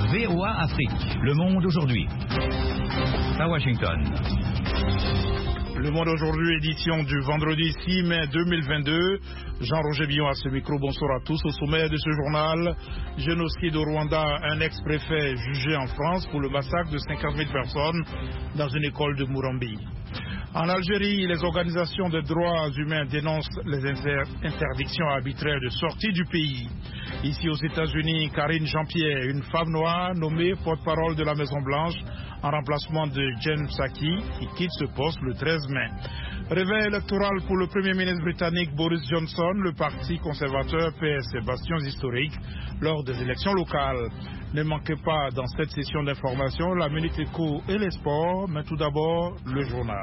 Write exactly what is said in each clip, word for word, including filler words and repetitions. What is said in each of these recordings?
V O A Afrique, Le Monde aujourd'hui. À Washington. Le Monde aujourd'hui, édition du vendredi six mai deux mille vingt-deux. Jean-Roger Billon à ce micro, bonsoir à tous. Au sommet de ce journal, génocide au Rwanda, un ex-préfet jugé en France pour le massacre de cinquante mille personnes dans une école de Murambi. En Algérie, les organisations de droits humains dénoncent les inter interdictions arbitraires de sortie du pays. Ici aux États-Unis, Karine Jean-Pierre, une femme noire nommée porte-parole de la Maison-Blanche en remplacement de Jen Psaki, qui quitte ce poste le treize mai. Réveil électoral pour le Premier ministre britannique Boris Johnson, le parti conservateur perd ses bastions historiques lors des élections locales. Ne manquez pas dans cette session d'information la Minute Éco et les sports, mais tout d'abord le journal.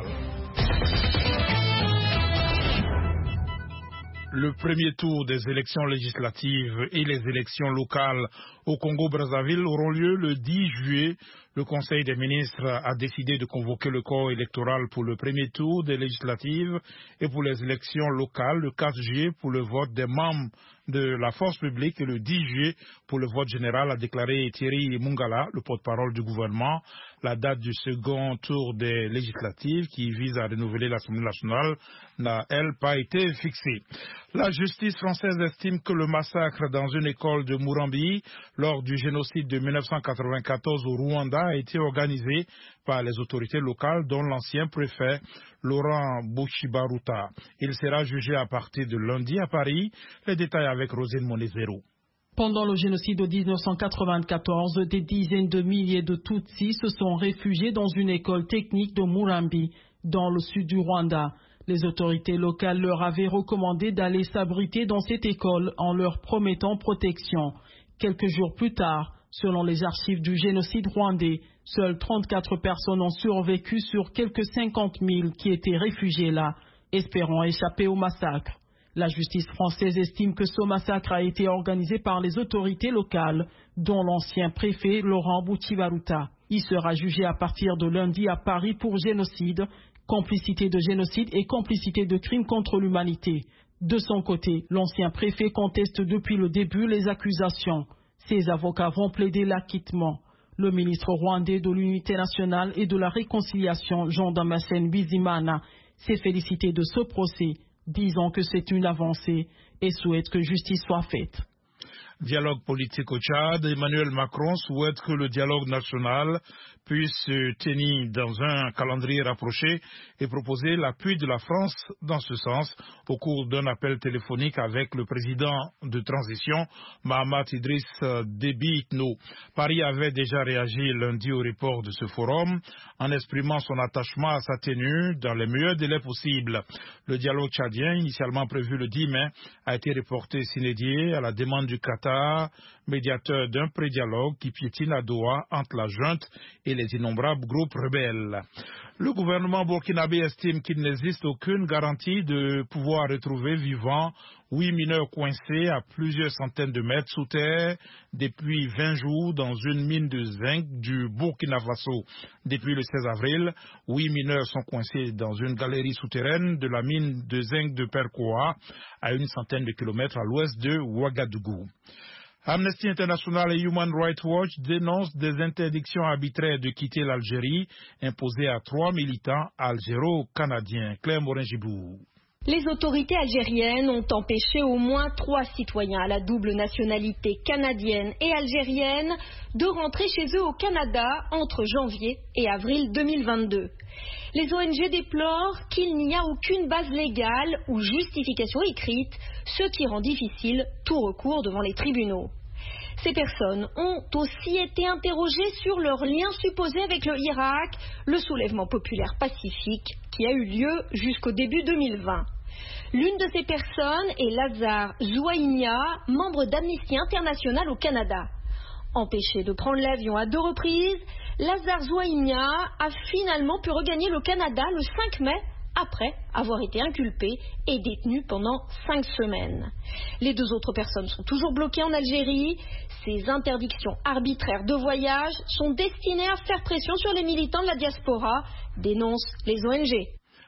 Le premier tour des élections législatives et les élections locales au Congo-Brazzaville auront lieu le dix juillet. Le Conseil des ministres a décidé de convoquer le corps électoral pour le premier tour des législatives et pour les élections locales le quatre juillet pour le vote des membres de la force publique et le dix juillet pour le vote général, a déclaré Thierry Mungala, le porte-parole du gouvernement. La date du second tour des législatives qui vise à renouveler l'Assemblée nationale n'a, elle, pas été fixée. La justice française estime que le massacre dans une école de Murambi lors du génocide de mille neuf cent quatre-vingt-quatorze au Rwanda a été organisé par les autorités locales, dont l'ancien préfet Laurent Boshibaruta. Il sera jugé à partir de lundi à Paris. Les détails avec Rosine Monezero. Pendant le génocide de mille neuf cent quatre-vingt-quatorze, des dizaines de milliers de Tutsis se sont réfugiés dans une école technique de Murambi, dans le sud du Rwanda. Les autorités locales leur avaient recommandé d'aller s'abriter dans cette école en leur promettant protection. Quelques jours plus tard, selon les archives du génocide rwandais, seules trente-quatre personnes ont survécu sur quelques cinquante mille qui étaient réfugiés là, espérant échapper au massacre. La justice française estime que ce massacre a été organisé par les autorités locales, dont l'ancien préfet Laurent Boshibaruta. Il sera jugé à partir de lundi à Paris pour génocide, complicité de génocide et complicité de crimes contre l'humanité. De son côté, l'ancien préfet conteste depuis le début les accusations. Ses avocats vont plaider l'acquittement. Le ministre rwandais de l'Unité nationale et de la réconciliation, Jean Damascène Bizimana, s'est félicité de ce procès, disant que c'est une avancée et souhaite que justice soit faite. Dialogue politique au Tchad, Emmanuel Macron souhaite que le dialogue national puisse se tenir dans un calendrier rapproché et proposer l'appui de la France dans ce sens au cours d'un appel téléphonique avec le président de transition, Mahamat Idriss Déby Itno. Paris avait déjà réagi lundi au report de ce forum en exprimant son attachement à sa tenue dans les meilleurs délais possibles. Le dialogue tchadien, initialement prévu le dix mai, a été reporté sine die à la demande du Qatar, médiateur d'un pré-dialogue qui piétine à Doha entre la junte et les innombrables groupes rebelles. Le gouvernement burkinabé estime qu'il n'existe aucune garantie de pouvoir retrouver vivants huit mineurs coincés à plusieurs centaines de mètres sous terre depuis vingt jours dans une mine de zinc du Burkina Faso. Depuis le seize avril, huit mineurs sont coincés dans une galerie souterraine de la mine de zinc de Perkoa, à une centaine de kilomètres à l'ouest de Ouagadougou. Amnesty International et Human Rights Watch dénoncent des interdictions arbitraires de quitter l'Algérie imposées à trois militants algéro-canadiens. Claire Morin-Gibou. Les autorités algériennes ont empêché au moins trois citoyens à la double nationalité canadienne et algérienne de rentrer chez eux au Canada entre janvier et avril deux mille vingt-deux. Les O N G déplorent qu'il n'y a aucune base légale ou justification écrite, ce qui rend difficile tout recours devant les tribunaux. Ces personnes ont aussi été interrogées sur leur lien supposé avec le Irak, le soulèvement populaire pacifique qui a eu lieu jusqu'au début deux mille vingt. L'une de ces personnes est Lazare Zouaïnia, membre d'Amnesty International au Canada. Empêché de prendre l'avion à deux reprises, Lazare Zouaïnia a finalement pu regagner le Canada le cinq mai, après avoir été inculpé et détenu pendant cinq semaines. Les deux autres personnes sont toujours bloquées en Algérie. Ces interdictions arbitraires de voyage sont destinées à faire pression sur les militants de la diaspora, dénoncent les O N G.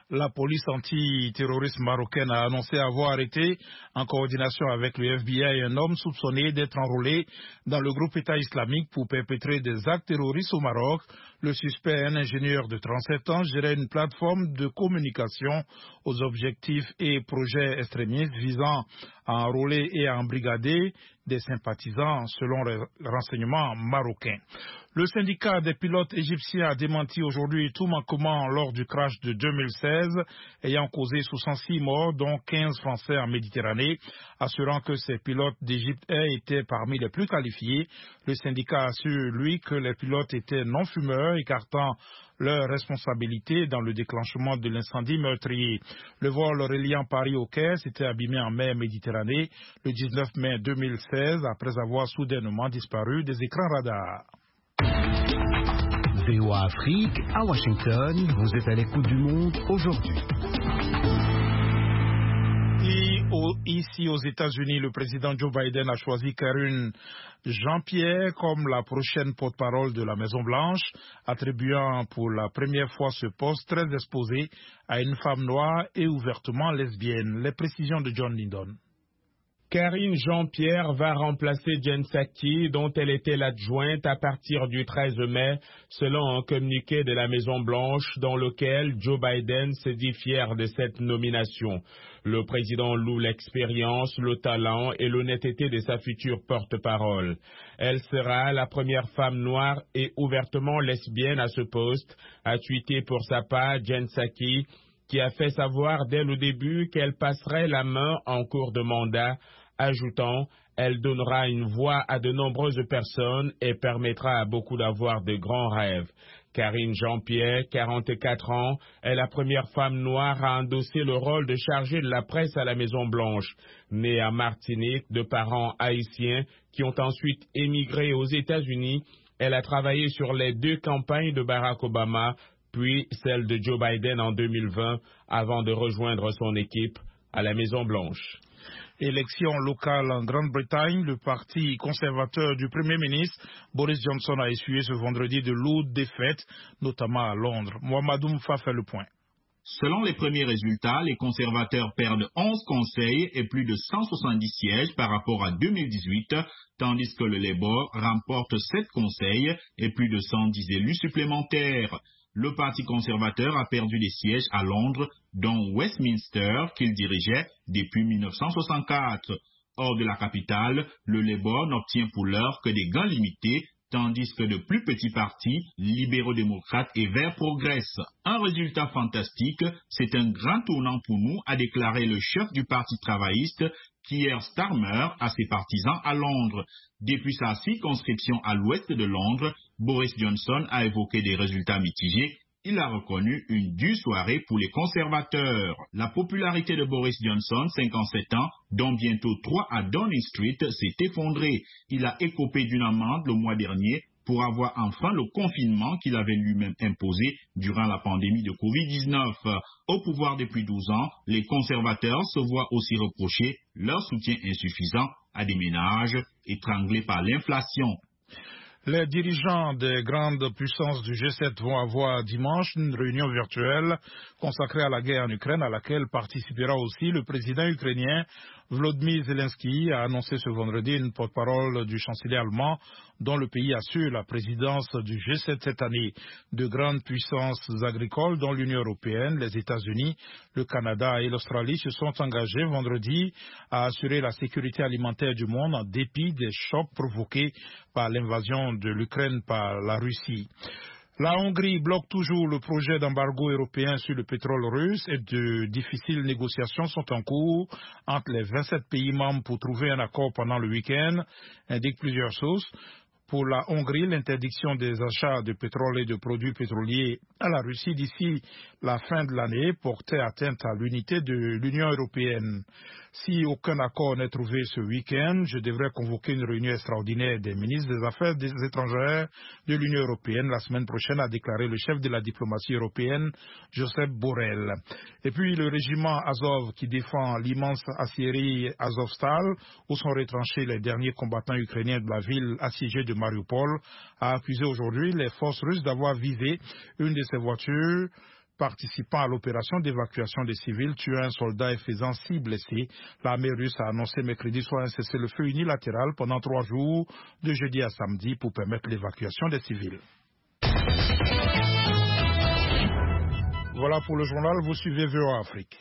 La police antiterroriste marocaine a annoncé avoir arrêté, en coordination avec le F B I, un homme soupçonné d'être enrôlé dans le groupe État islamique pour perpétrer des actes terroristes au Maroc. Le suspect, un ingénieur de trente-sept ans, gérait une plateforme de communication aux objectifs et projets extrémistes visant à enrôler et à embrigader des sympathisants, selon les renseignements marocains. Le syndicat des pilotes égyptiens a démenti aujourd'hui tout manquement lors du crash de deux mille seize, ayant causé soixante-six morts, dont quinze Français en Méditerranée, assurant que ces pilotes d'Égypte étaient parmi les plus qualifiés. Le syndicat assure, lui, que les pilotes étaient non-fumeurs, écartant leur responsabilité dans le déclenchement de l'incendie meurtrier. Le vol reliant Paris au Caire s'était abîmé en mer Méditerranée le dix-neuf mai deux mille seize, après avoir soudainement disparu des écrans radars. V O A Afrique, à Washington, vous êtes à l'écoute du monde aujourd'hui. Et au, ici aux États-Unis, le président Joe Biden a choisi Karine Jean-Pierre comme la prochaine porte-parole de la Maison-Blanche, attribuant pour la première fois ce poste très exposé à une femme noire et ouvertement lesbienne. Les précisions de John Lindon. Karine Jean-Pierre va remplacer Jen Psaki, dont elle était l'adjointe à partir du treize mai, selon un communiqué de la Maison-Blanche dans lequel Joe Biden s'est dit fier de cette nomination. Le président loue l'expérience, le talent et l'honnêteté de sa future porte-parole. Elle sera la première femme noire et ouvertement lesbienne à ce poste, a tweeté pour sa part Jen Psaki, qui a fait savoir dès le début qu'elle passerait la main en cours de mandat, ajoutant « Elle donnera une voix à de nombreuses personnes et permettra à beaucoup d'avoir de grands rêves ». Karine Jean-Pierre, quarante-quatre ans, est la première femme noire à endosser le rôle de chargée de la presse à la Maison-Blanche. Née à Martinique de parents haïtiens qui ont ensuite émigré aux États-Unis, elle a travaillé sur les deux campagnes de Barack Obama, puis celle de Joe Biden en deux mille vingt, avant de rejoindre son équipe à la Maison-Blanche. Élection locale en Grande-Bretagne, le parti conservateur du Premier ministre Boris Johnson a essuyé ce vendredi de lourdes défaites, notamment à Londres. Mohamedou Moufa fait le point. Selon les premiers résultats, les conservateurs perdent onze conseils et plus de cent soixante-dix sièges par rapport à deux mille dix-huit, tandis que le Labour remporte sept conseils et plus de cent dix élus supplémentaires. Le Parti conservateur a perdu des sièges à Londres, dont Westminster, qu'il dirigeait depuis mille neuf cent soixante-quatre. Hors de la capitale, le Labour n'obtient pour l'heure que des gains limités, tandis que de plus petits partis, libéraux-démocrates et verts, progressent. Un résultat fantastique, c'est un grand tournant pour nous, a déclaré le chef du Parti travailliste, Keir Starmer, à ses partisans à Londres. Depuis sa circonscription à l'ouest de Londres, Boris Johnson a évoqué des résultats mitigés. Il a reconnu une dure soirée pour les conservateurs. La popularité de Boris Johnson, cinquante-sept ans, dont bientôt trois à Downing Street, s'est effondrée. Il a écopé d'une amende le mois dernier pour avoir enfreint le confinement qu'il avait lui-même imposé durant la pandémie de covid dix-neuf. Au pouvoir depuis douze ans, les conservateurs se voient aussi reprocher leur soutien insuffisant à des ménages étranglés par l'inflation. Les dirigeants des grandes puissances du G sept vont avoir dimanche une réunion virtuelle consacrée à la guerre en Ukraine, à laquelle participera aussi le président ukrainien Volodymyr Zelensky, a annoncé ce vendredi une porte-parole du chancelier allemand dont le pays assure la présidence du G sept cette année. De grandes puissances agricoles dont l'Union européenne, les États-Unis, le Canada et l'Australie se sont engagés vendredi à assurer la sécurité alimentaire du monde en dépit des chocs provoqués par l'invasion de l'Ukraine par la Russie. La Hongrie bloque toujours le projet d'embargo européen sur le pétrole russe et de difficiles négociations sont en cours entre les vingt-sept pays membres pour trouver un accord pendant le week-end, indiquent plusieurs sources. Pour la Hongrie, l'interdiction des achats de pétrole et de produits pétroliers à la Russie d'ici la fin de l'année portait atteinte à l'unité de l'Union européenne. Si aucun accord n'est trouvé ce week-end, je devrais convoquer une réunion extraordinaire des ministres des Affaires étrangères de l'Union européenne la semaine prochaine, a déclaré le chef de la diplomatie européenne, Josep Borrell. Et puis le régiment Azov qui défend l'immense aciérie Azovstal, où sont retranchés les derniers combattants ukrainiens de la ville assiégée de Mariupol, a accusé aujourd'hui les forces russes d'avoir visé une de ses voitures participant à l'opération d'évacuation des civils, tuant un soldat et faisant six blessés. L'armée russe a annoncé mercredi soir un cessez-le-feu unilatéral pendant trois jours, de jeudi à samedi, pour permettre l'évacuation des civils. Voilà pour le journal, vous suivez V O A Afrique.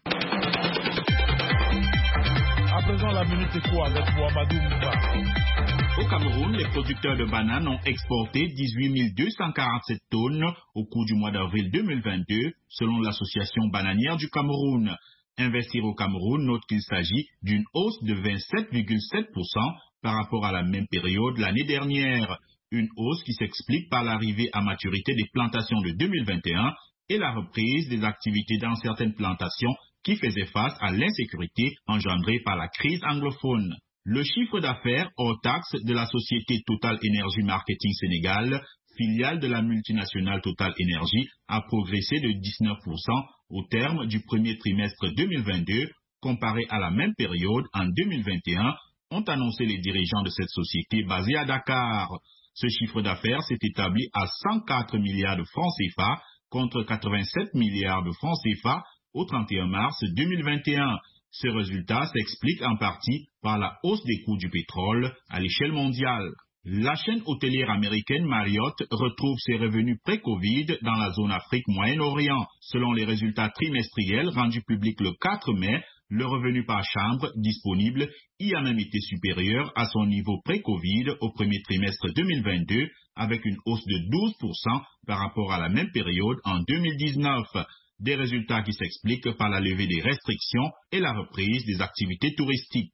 À présent, la minute éco avec Mohamedou Mouba. Au Cameroun, les producteurs de bananes ont exporté dix-huit mille deux cent quarante-sept tonnes au cours du mois d'avril deux mille vingt-deux, selon l'association bananière du Cameroun. Investir au Cameroun note qu'il s'agit d'une hausse de vingt-sept virgule sept pour cent par rapport à la même période l'année dernière. Une hausse qui s'explique par l'arrivée à maturité des plantations de deux mille vingt et un et la reprise des activités dans certaines plantations qui faisaient face à l'insécurité engendrée par la crise anglophone. Le chiffre d'affaires hors taxe de la société Total Energy Marketing Sénégal, filiale de la multinationale Total Energy, a progressé de dix-neuf pour cent au terme du premier trimestre deux mille vingt-deux, comparé à la même période en deux mille vingt et un, ont annoncé les dirigeants de cette société basée à Dakar. Ce chiffre d'affaires s'est établi à cent quatre milliards de francs C F A contre quatre-vingt-sept milliards de francs C F A au trente et un mars deux mille vingt et un. Ce résultat s'explique en partie par la hausse des coûts du pétrole à l'échelle mondiale. La chaîne hôtelière américaine Marriott retrouve ses revenus pré-Covid dans la zone Afrique-Moyen-Orient. Selon les résultats trimestriels rendus publics le quatre mai, le revenu par chambre disponible y a même été supérieur à son niveau pré-Covid au premier trimestre deux mille vingt-deux, avec une hausse de douze pour cent par rapport à la même période en deux mille dix-neuf. Des résultats qui s'expliquent par la levée des restrictions et la reprise des activités touristiques.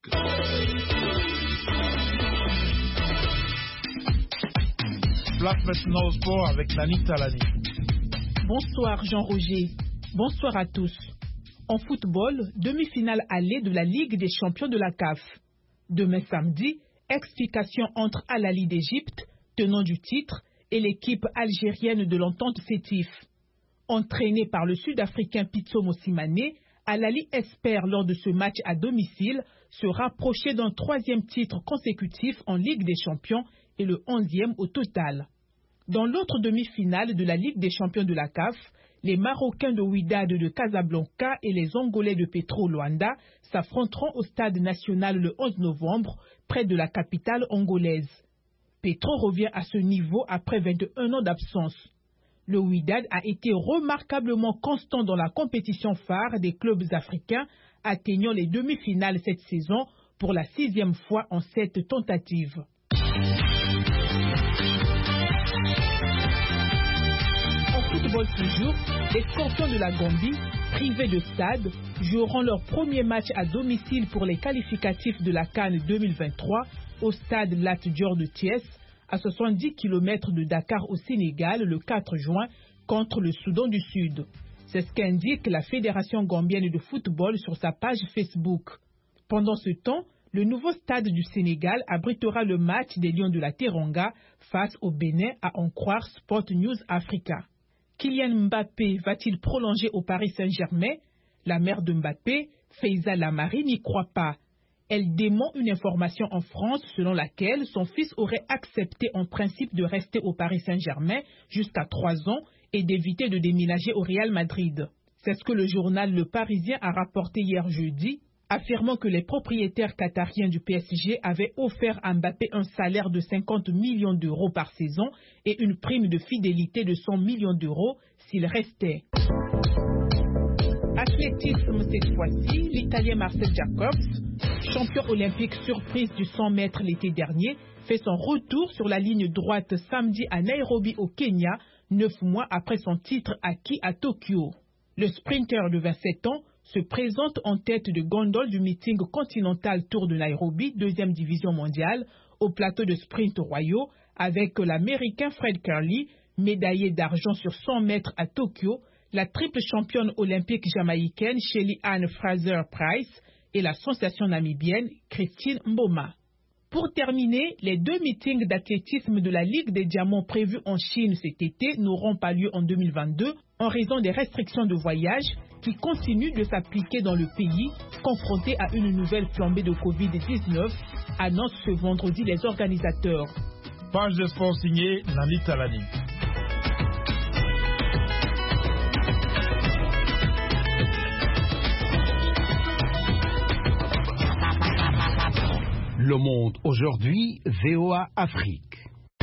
Place maintenant au sport avec Nani Talani. Bonsoir Jean-Roger. Bonsoir à tous. En football, demi-finale allée de la Ligue des champions de la C A F. Demain samedi, explication entre Al Ahly d'Égypte, tenant du titre, et l'équipe algérienne de l'Entente Sétif. Entraîné par le Sud-Africain Pitso Mosimane, Al Ahly espère lors de ce match à domicile se rapprocher d'un troisième titre consécutif en Ligue des champions et le onzième au total. Dans l'autre demi-finale de la Ligue des champions de la C A F, les Marocains de Wydad de Casablanca et les Angolais de Petro Luanda s'affronteront au stade national le onze novembre, près de la capitale angolaise. Petro revient à ce niveau après vingt et un ans d'absence. Le Wydad a été remarquablement constant dans la compétition phare des clubs africains, atteignant les demi-finales cette saison pour la sixième fois en sept tentatives. Football toujours, les Scorpions de la Gambie, privés de stade, joueront leur premier match à domicile pour les qualificatifs de la CAN deux mille vingt-trois au stade Lat Dior de Thiès, à soixante-dix kilomètres de Dakar au Sénégal, le quatre juin, contre le Soudan du Sud. C'est ce qu'indique la Fédération gambienne de football sur sa page Facebook. Pendant ce temps, le nouveau stade du Sénégal abritera le match des Lions de la Teranga face au Bénin, à en croire Sport News Africa. Kylian Mbappé va-t-il prolonger au Paris Saint-Germain? La mère de Mbappé, Faiza Lamari, n'y croit pas. Elle dément une information en France selon laquelle son fils aurait accepté en principe de rester au Paris Saint-Germain jusqu'à trois ans et d'éviter de déménager au Real Madrid. C'est ce que le journal Le Parisien a rapporté hier jeudi, affirmant que les propriétaires qatariens du P S G avaient offert à Mbappé un salaire de cinquante millions d'euros par saison et une prime de fidélité de cent millions d'euros s'il restait. Athlétisme cette fois-ci, l'Italien Marcel Jacobs, champion olympique surprise du cent mètres l'été dernier, fait son retour sur la ligne droite samedi à Nairobi au Kenya, neuf mois après son titre acquis à Tokyo. Le sprinter de vingt-sept ans se présente en tête de gondole du meeting continental Tour de Nairobi, deuxième division mondiale, au plateau de sprint royaux, avec l'Américain Fred Kerley, médaillé d'argent sur cent mètres à Tokyo, la triple championne olympique jamaïcaine Shelly Ann Fraser-Price et la sensation namibienne Christine Mboma. Pour terminer, les deux meetings d'athlétisme de la Ligue des Diamants prévus en Chine cet été n'auront pas lieu en deux mille vingt-deux en raison des restrictions de voyage qui continuent de s'appliquer dans le pays, confronté à une nouvelle flambée de covid dix-neuf, annoncent ce vendredi les organisateurs. Page de sport signée Nani Talani. Le Monde aujourd'hui, V O A Afrique.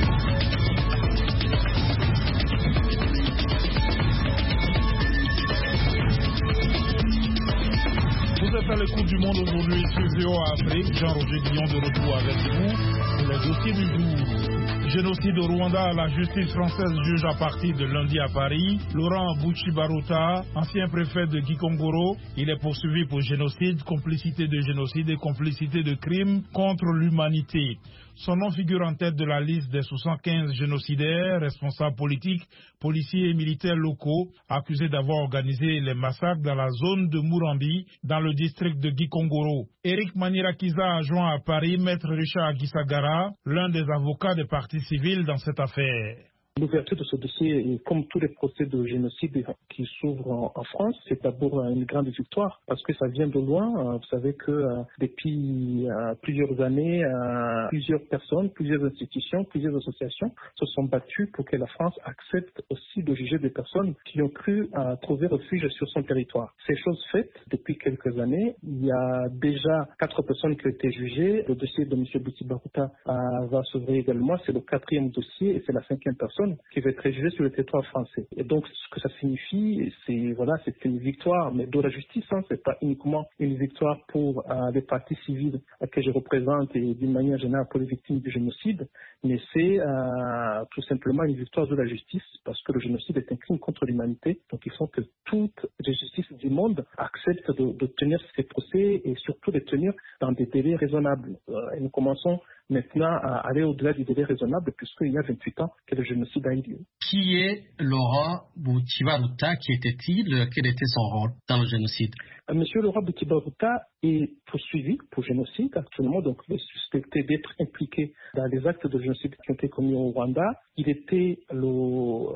Vous êtes à l'écoute du Monde aujourd'hui sur V O A Afrique. Jean-Roger Guillon de retour avec vous pour les dossiers du jour. Génocide au Rwanda, la justice française juge à partir de lundi à Paris Laurent Buchibaruta, ancien préfet de Gikongoro. Il est poursuivi pour génocide, complicité de génocide et complicité de crimes contre l'humanité. Son nom figure en tête de la liste des soixante-quinze génocidaires, responsables politiques, policiers et militaires locaux, accusés d'avoir organisé les massacres dans la zone de Murambi, dans le district de Gikongoro. Eric Manirakiza a joint à Paris Maître Richard Gisagara, l'un des avocats des parties civiles dans cette affaire. L'ouverture de ce dossier, comme tous les procès de génocide qui s'ouvrent en, en France, c'est d'abord une grande victoire parce que ça vient de loin. Vous savez que euh, depuis euh, plusieurs années, euh, plusieurs personnes, plusieurs institutions, plusieurs associations se sont battues pour que la France accepte aussi de juger des personnes qui ont cru euh, trouver refuge sur son territoire. Ces choses faites depuis quelques années, il y a déjà quatre personnes qui ont été jugées. Le dossier de M. Buchibaruta euh, va s'ouvrir également. C'est le quatrième dossier et c'est la cinquième personne qui va être jugée sur le territoire français. Et donc, ce que ça signifie, c'est voilà, c'est une victoire, mais de la justice. Hein, c'est pas uniquement une victoire pour euh, les partis civils que je représente et d'une manière générale pour les victimes du génocide, mais c'est euh, tout simplement une victoire de la justice parce que le génocide est un crime contre l'humanité. Donc, il faut que toutes les justices du monde acceptent de, de tenir ces procès et surtout de tenir dans des délais raisonnables. Euh, et nous commençons maintenant à aller au-delà du délai raisonnable puisqu'il y a vingt-huit ans que le génocide a eu lieu. Qui est Laurent Buchibaruta? Qui était-il? Quel était son rôle dans le génocide? Monsieur Laurent Buchibaruta est poursuivi pour génocide actuellement, donc il est suspecté d'être impliqué dans les actes de génocide qui ont été commis au Rwanda. Il était le euh,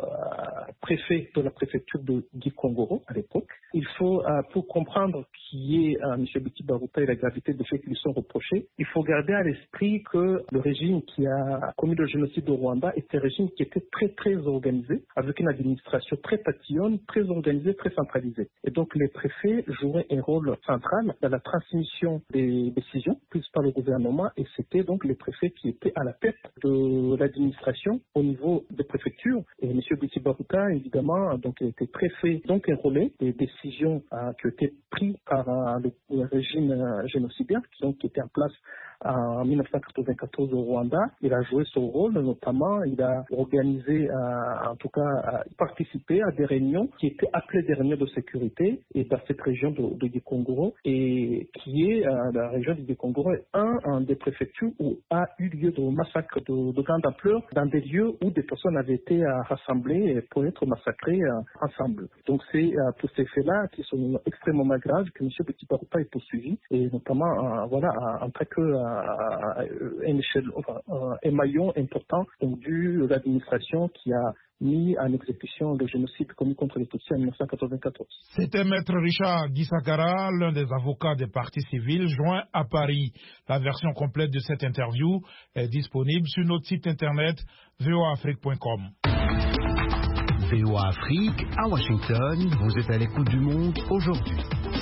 préfet de la préfecture de Gikongoro à l'époque. Il faut, euh, pour comprendre qui est euh, monsieur Buchibaruta et la gravité des faits qui lui sont reprochés, il faut garder à l'esprit que le régime qui a commis le génocide au Rwanda était un régime qui était très très organisé, avec une administration très tatillonne, très organisée, très centralisée. Et donc les préfets jouaient un rôle central dans la transmission des décisions prises par le gouvernement et c'était donc les préfets qui étaient à la tête de l'administration au niveau des préfectures. Et M. Buchibaruta, évidemment, donc a été préfet, donc un relais des décisions euh, qui ont été prises par euh, le, le régime euh, génocidaire qui, ont, qui était en place en mille neuf cent quatre-vingt-quatorze au Rwanda. Il a joué son rôle, notamment, il a organisé, euh, en tout cas, euh, participé à des réunions qui étaient appelées des réunions de sécurité et dans cette région de, de Gikongoro et qui est, euh, la région de Gikongoro est un, un des préfectures où a eu lieu de massacres de, de grande ampleur dans des lieux où des personnes avaient été euh, rassemblées pour être massacrées euh, ensemble. Donc c'est euh, tous ces faits-là qui sont extrêmement graves que M. Buchibaruta est poursuivi et notamment, euh, voilà, en tant que euh, un, échelle, enfin, un maillon important donc, de l'administration qui a mis en exécution le génocide commis contre les Tutsis en mille neuf cent quatre-vingt-quatorze. C'était Maître Richard Gisagara, l'un des avocats des parties civiles, joint à Paris. La version complète de cette interview est disponible sur notre site internet v o a afrique point com. V O A Afrique, à Washington, vous êtes à l'écoute du Monde aujourd'hui.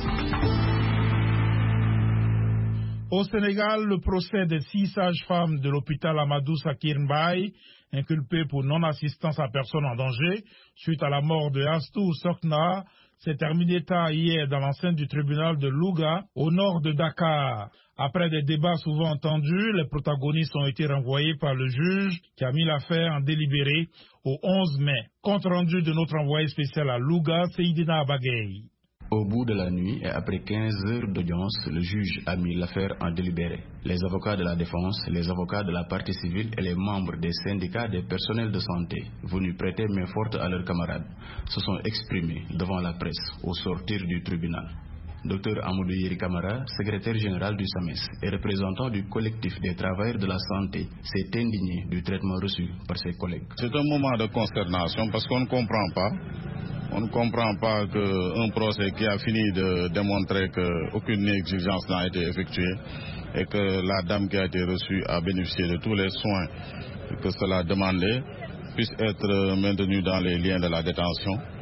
Au Sénégal, le procès des six sages-femmes de l'hôpital Amadou Sakir Mbaye, inculpées pour non-assistance à personne en danger, suite à la mort de Astou Sokna, s'est terminé tard hier dans l'enceinte du tribunal de Louga, au nord de Dakar. Après des débats souvent entendus, les protagonistes ont été renvoyés par le juge qui a mis l'affaire en délibéré au onze mai. Compte rendu de notre envoyé spécial à Louga, Seydina Abagay. Au bout de la nuit et après quinze heures d'audience, le juge a mis l'affaire en délibéré. Les avocats de la défense, les avocats de la partie civile et les membres des syndicats des personnels de santé, venus prêter main forte à leurs camarades, se sont exprimés devant la presse au sortir du tribunal. Docteur Amadou Yeri Camara, secrétaire général du S A M E S et représentant du collectif des travailleurs de la santé, s'est indigné du traitement reçu par ses collègues. C'est un moment de consternation parce qu'on ne comprend pas. On ne comprend pas qu'un procès qui a fini de démontrer qu'aucune négligence n'a été effectuée et que la dame qui a été reçue a bénéficié de tous les soins que cela demandait puisse être maintenue dans les liens de la détention.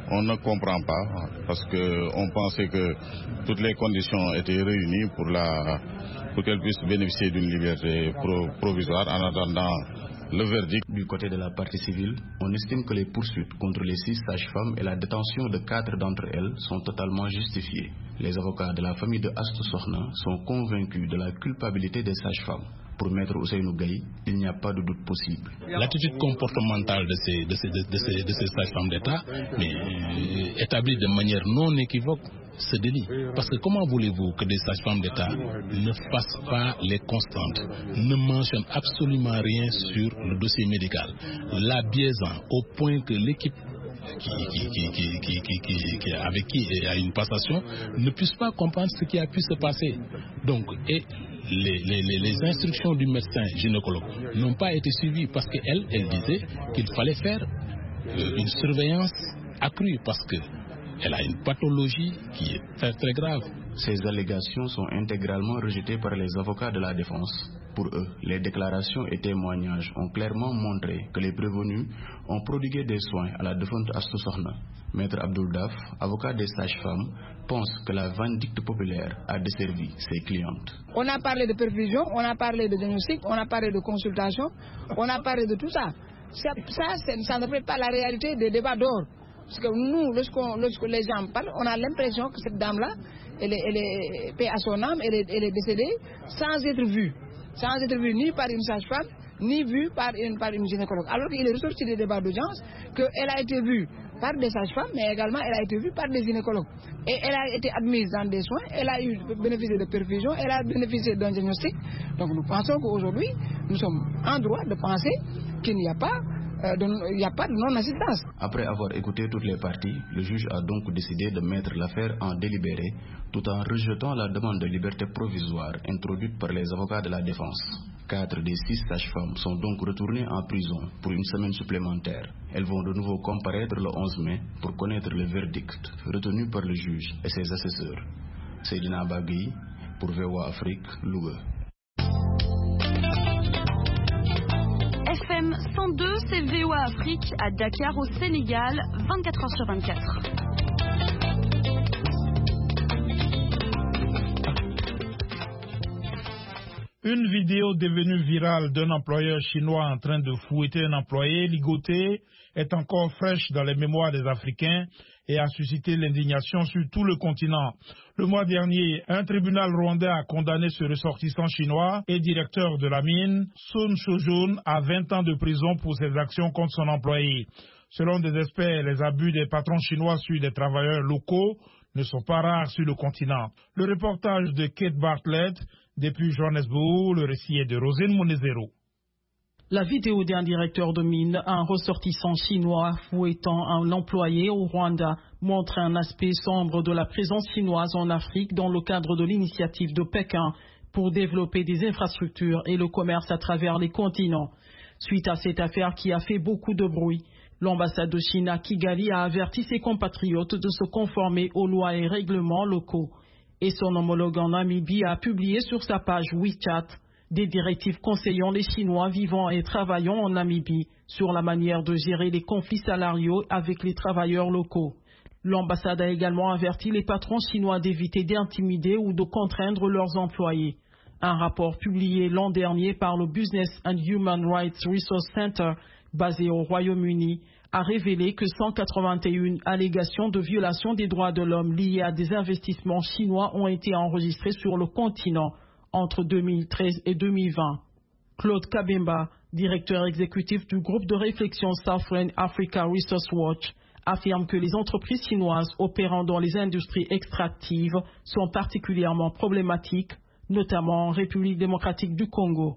on ne comprend pas parce qu'on pensait que toutes les conditions étaient réunies pour, la, pour qu'elle puisse bénéficier d'une liberté pro, provisoire en attendant le verdict. Du côté de la partie civile, on estime que les poursuites contre les six sages-femmes et la détention de quatre d'entre elles sont totalement justifiées. Les avocats de la famille de Astou Sokhna sont convaincus de la culpabilité des sages-femmes. Pour Maître Ousseynou Gaye, il n'y a pas de doute possible. L'attitude comportementale de ces, de ces, de ces, de ces sages-femmes d'État, mais euh, établie de manière non équivoque, ce délit. Parce que comment voulez-vous que des sages-femmes d'État ne fassent pas les constantes, ne mentionnent absolument rien sur le dossier médical, la biaisant au point que l'équipe Qui, qui, qui, qui, qui, qui, qui, qui, avec qui il y a une passation ne puisse pas comprendre ce qui a pu se passer. Donc, et les, les, les instructions du médecin gynécologue n'ont pas été suivies parce qu'elle, elle disait qu'il fallait faire euh, une surveillance accrue parce qu'elle a une pathologie qui est très très grave. Ces allégations sont intégralement rejetées par les avocats de la défense. Pour eux, les déclarations et témoignages ont clairement montré que les prévenus ont prodigué des soins à la défunte Astou Sokhna. Maître Abdoul Daf, avocat des sages-femmes, pense que la vindicte populaire a desservi ses clientes. On a parlé de perfusion, on a parlé de diagnostic, on a parlé de consultation, on a parlé de tout ça. Ça, ça, ça ne reflète pas la réalité des débats d'or. Parce que nous, lorsque les gens parlent, on a l'impression que cette dame-là, elle est, elle est paix à son âme, elle est, elle est décédée sans être vue. Sans être vue ni par une sage-femme, ni vue par une, par une gynécologue. Alors qu'il est ressorti des débats d'audience qu'elle a été vue par des sages-femmes, mais également elle a été vue par des gynécologues. Et elle a été admise dans des soins, elle a eu bénéficié de perfusion, elle a bénéficié d'un diagnostic. Donc nous pensons qu'aujourd'hui, nous sommes en droit de penser qu'il n'y a pas Euh, de, il n'y a pas de non-assistance. Après avoir écouté toutes les parties, le juge a donc décidé de mettre l'affaire en délibéré tout en rejetant la demande de liberté provisoire introduite par les avocats de la défense. Quatre des six sages-femmes sont donc retournées en prison pour une semaine supplémentaire. Elles vont de nouveau comparaître le onze mai pour connaître le verdict retenu par le juge et ses assesseurs. Seydina Bagui pour V O A Afrique, Louga. F M cent deux, c'est V O A Afrique à Dakar au Sénégal, vingt-quatre heures sur vingt-quatre. Une vidéo devenue virale d'un employeur chinois en train de fouetter un employé ligoté est encore fraîche dans les mémoires des Africains et a suscité l'indignation sur tout le continent. Le mois dernier, un tribunal rwandais a condamné ce ressortissant chinois et directeur de la mine, Sun Shojun, à vingt ans de prison pour ses actions contre son employé. Selon des experts, les abus des patrons chinois sur des travailleurs locaux ne sont pas rares sur le continent. Le reportage de Kate Bartlett depuis Johannesburg, le récit est de Rosine Monezero. La vidéo d'un directeur de mine, un ressortissant chinois fouettant un employé au Rwanda, montre un aspect sombre de la présence chinoise en Afrique dans le cadre de l'initiative de Pékin pour développer des infrastructures et le commerce à travers les continents. Suite à cette affaire qui a fait beaucoup de bruit, l'ambassade de Chine à Kigali a averti ses compatriotes de se conformer aux lois et règlements locaux. Et son homologue en Namibie a publié sur sa page WeChat des directives conseillant les Chinois vivant et travaillant en Namibie sur la manière de gérer les conflits salariaux avec les travailleurs locaux. L'ambassade a également averti les patrons chinois d'éviter d'intimider ou de contraindre leurs employés. Un rapport publié l'an dernier par le Business and Human Rights Resource Center, basé au Royaume-Uni, a révélé que cent quatre-vingt-un allégations de violation des droits de l'homme liées à des investissements chinois ont été enregistrées sur le continent entre deux mille treize et deux mille vingt. Claude Kabemba, directeur exécutif du groupe de réflexion Southern Africa Resource Watch, affirme que les entreprises chinoises opérant dans les industries extractives sont particulièrement problématiques, notamment en République démocratique du Congo.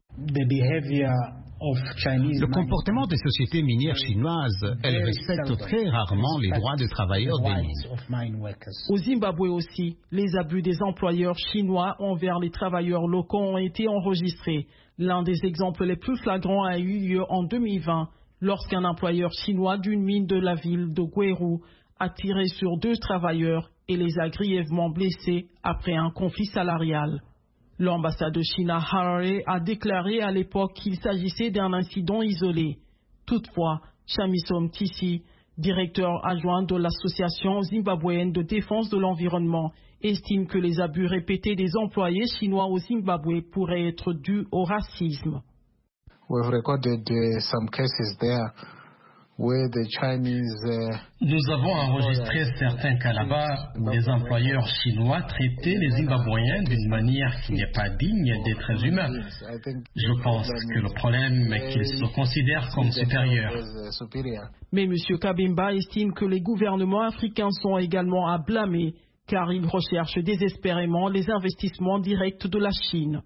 Le comportement des sociétés minières chinoises, elles respectent très rarement les droits des travailleurs des mines. Au Zimbabwe aussi, les abus des employeurs chinois envers les travailleurs locaux ont été enregistrés. L'un des exemples les plus flagrants a eu lieu en deux mille vingt, lorsqu'un employeur chinois d'une mine de la ville de Gweru a tiré sur deux travailleurs et les a grièvement blessés après un conflit salarial. L'ambassade de Chine à Harare a déclaré à l'époque qu'il s'agissait d'un incident isolé. Toutefois, Chamisom Tissi, directeur adjoint de l'Association zimbabwéenne de défense de l'environnement, estime que les abus répétés des employés chinois au Zimbabwe pourraient être dus au racisme. We've recorded uh, some cases there where the Chinese, uh, Nous avons enregistré certains cas là-bas où les employeurs chinois traitaient les Zimbabwéens d'une manière qui n'est pas digne d'êtres humains. Je pense que le problème est qu'ils se considèrent comme supérieurs. Mais M. Kabimba estime que les gouvernements africains sont également à blâmer, car ils recherchent désespérément les investissements directs de la Chine.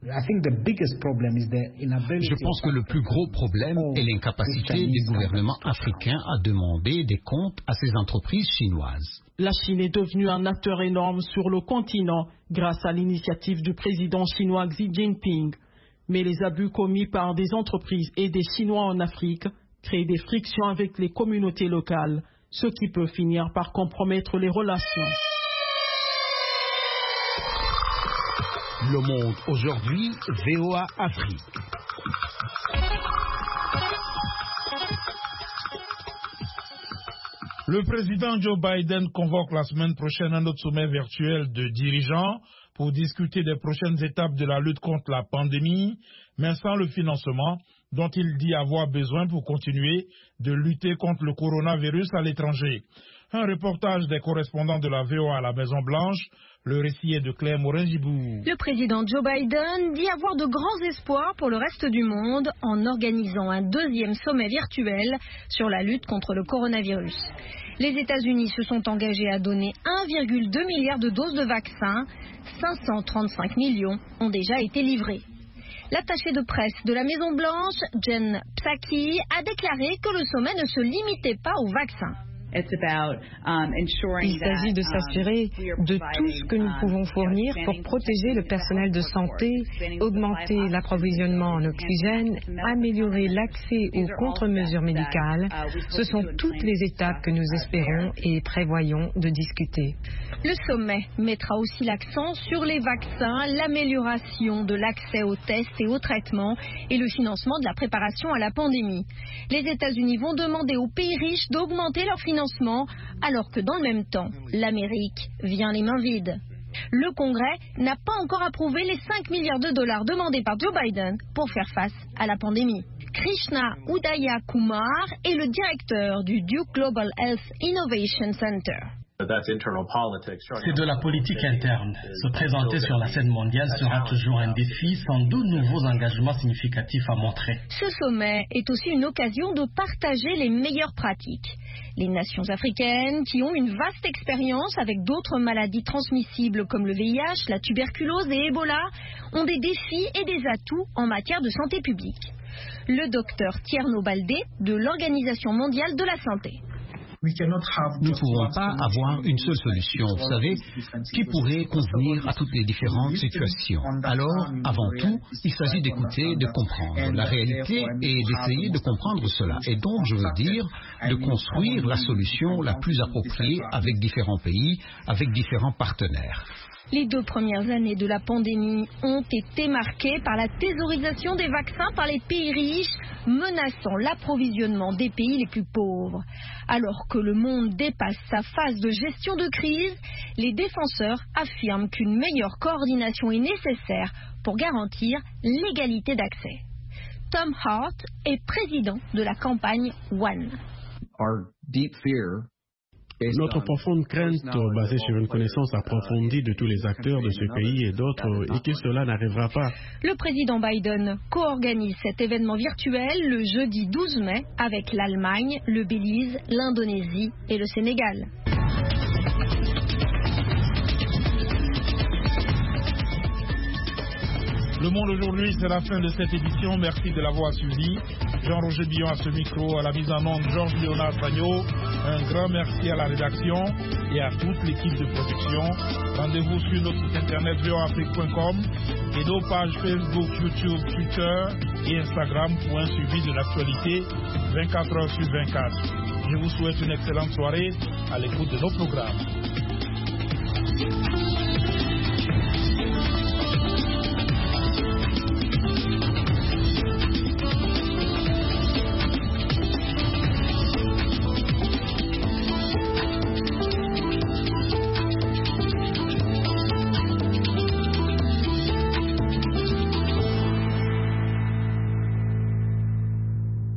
Je pense que le plus gros problème est l'incapacité des gouvernements africains à demander des comptes à ces entreprises chinoises. La Chine est devenue un acteur énorme sur le continent grâce à l'initiative du président chinois Xi Jinping. Mais les abus commis par des entreprises et des Chinois en Afrique créent des frictions avec les communautés locales, ce qui peut finir par compromettre les relations. Le Monde aujourd'hui, V O A Afrique. Le président Joe Biden convoque la semaine prochaine un autre sommet virtuel de dirigeants pour discuter des prochaines étapes de la lutte contre la pandémie, mais sans le financement dont il dit avoir besoin pour continuer de lutter contre le coronavirus à l'étranger. Un reportage des correspondants de la V O A à la Maison-Blanche. Le récit est de Claire Morin-Gibou. Le président Joe Biden dit avoir de grands espoirs pour le reste du monde en organisant un deuxième sommet virtuel sur la lutte contre le coronavirus. Les États-Unis se sont engagés à donner un virgule deux milliard de doses de vaccins. cinq cent trente-cinq millions ont déjà été livrés. L'attachée de presse de la Maison-Blanche, Jen Psaki, a déclaré que le sommet ne se limitait pas aux vaccins. Il s'agit de s'assurer de tout ce que nous pouvons fournir pour protéger le personnel de santé, augmenter l'approvisionnement en oxygène, améliorer l'accès aux contre-mesures médicales. Ce sont toutes les étapes que nous espérons et prévoyons de discuter. Le sommet mettra aussi l'accent sur les vaccins, l'amélioration de l'accès aux tests et aux traitements et le financement de la préparation à la pandémie. Les États-Unis vont demander aux pays riches d'augmenter leur financement alors que dans le même temps, l'Amérique vient les mains vides. Le Congrès n'a pas encore approuvé les cinq milliards de dollars demandés par Joe Biden pour faire face à la pandémie. Krishna Udaya Kumar est le directeur du Duke Global Health Innovation Center. C'est de la politique interne. Se présenter sur la scène mondiale sera toujours un défi, sans de nouveaux engagements significatifs à montrer. Ce sommet est aussi une occasion de partager les meilleures pratiques. Les nations africaines, qui ont une vaste expérience avec d'autres maladies transmissibles comme le V I H, la tuberculose et Ebola, ont des défis et des atouts en matière de santé publique. Le docteur Tierno Baldé de l'Organisation mondiale de la santé. Nous ne pouvons pas avoir une seule solution, vous savez, qui pourrait convenir à toutes les différentes situations. Alors, avant tout, il s'agit d'écouter, de comprendre la réalité et d'essayer de comprendre cela. Et donc, je veux dire, de construire la solution la plus appropriée avec différents pays, avec différents partenaires. Les deux premières années de la pandémie ont été marquées par la thésaurisation des vaccins par les pays riches, menaçant l'approvisionnement des pays les plus pauvres. Alors que le monde dépasse sa phase de gestion de crise, les défenseurs affirment qu'une meilleure coordination est nécessaire pour garantir l'égalité d'accès. Tom Hart est président de la campagne One. Our deep fear Notre profonde crainte, basée sur une connaissance approfondie de tous les acteurs de ce pays et d'autres, est que cela n'arrivera pas. Le président Biden co-organise cet événement virtuel le jeudi douze mai avec l'Allemagne, le Belize, l'Indonésie et le Sénégal. Le Monde aujourd'hui, c'est la fin de cette édition. Merci de l'avoir suivi. Jean-Roger Billon à ce micro, à la mise en onde, Georges Léonard Sagno. Un grand merci à la rédaction et à toute l'équipe de production. Rendez-vous sur notre site internet v o a afrique point com et nos pages Facebook, YouTube, Twitter et Instagram pour un suivi de l'actualité vingt-quatre heures sur vingt-quatre. Je vous souhaite une excellente soirée à l'écoute de nos programmes.